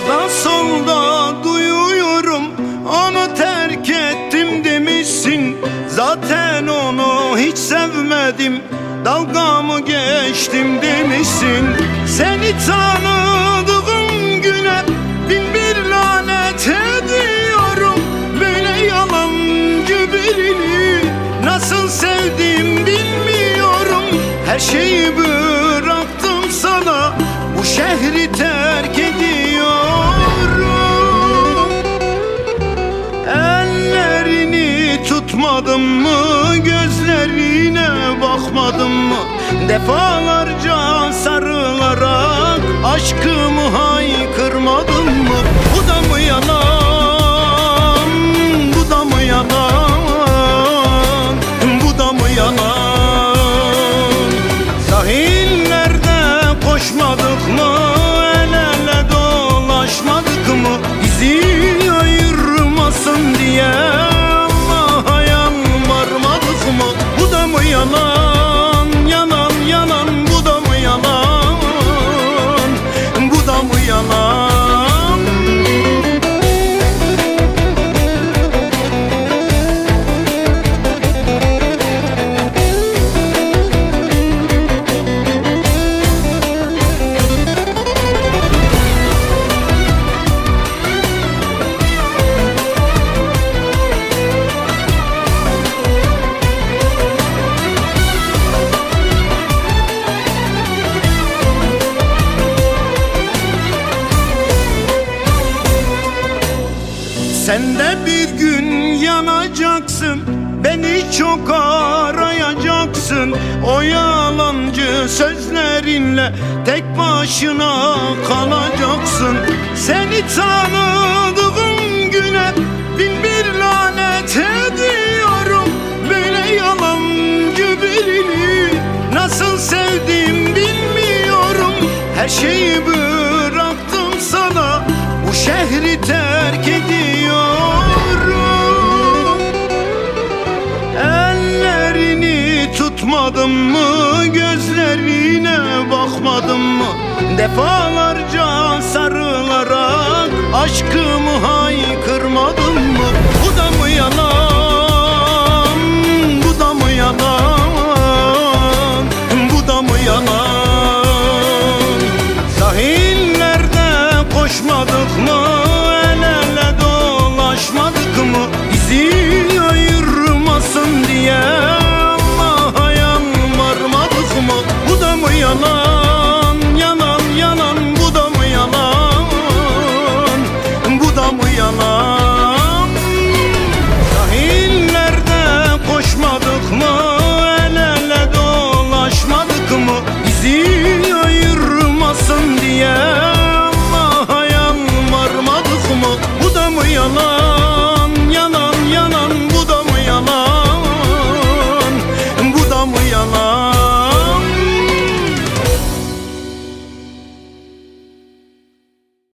Sağda solda duyuyorum, onu terk ettim demişsin. Zaten onu hiç sevmedim, dalga mı geçtim demişsin. Seni tanıdığım güne bin bir lanet ediyorum. Böyle yalancı birini nasıl sevdim bilmiyorum. Her şeyi bıraktım sana, bu şehri terk ediyorum. Ellerini tutmadım mı, gözlerine bakmadım mı? Defalarca sarılarak aşkımı haykırmadım mı? Bu da mı yalan, bu da mı yalan, bu da mı yalan? Sahillerde koşmadık mı, el ele dolaşmadık mı? Bizi ayırmasın diye Allah'a yalvarmadık mı? Bu da mı yalan, yalan, yalan, bu da mı yalan, bu da mı yalan? Sen de bir gün yanacaksın, beni çok arayacaksın. O yalancı sözlerinle tek başına kalacaksın. Seni tanıdığım güne bin bir lanet ediyorum. Böyle yalancı birini nasıl sevdim bilmiyorum. Her şeyi bıraktım sana, bu şehri terk ediyorum. Ellerini tutmadım mı, gözlerine bakmadım mı? Defalarca sarılarak aşkımı haykırmadım mı? Bu da mı yalan, bu da mı yalan, bu da mı yalan? Sahillerde koşmadık mı, el ele dolaşmadık mı? Bizi ayırmasın diye Allah'a yalvarmadık mı? Bu da mı yalan, yalan, yalan, bu da mı yalan, bu da mı yalan? Sahillerde koşmadık mı, el ele dolaşmadık mı? Bizi ayırmasın diye Allah'a yalvarmadık mı? Bu da mı yalan?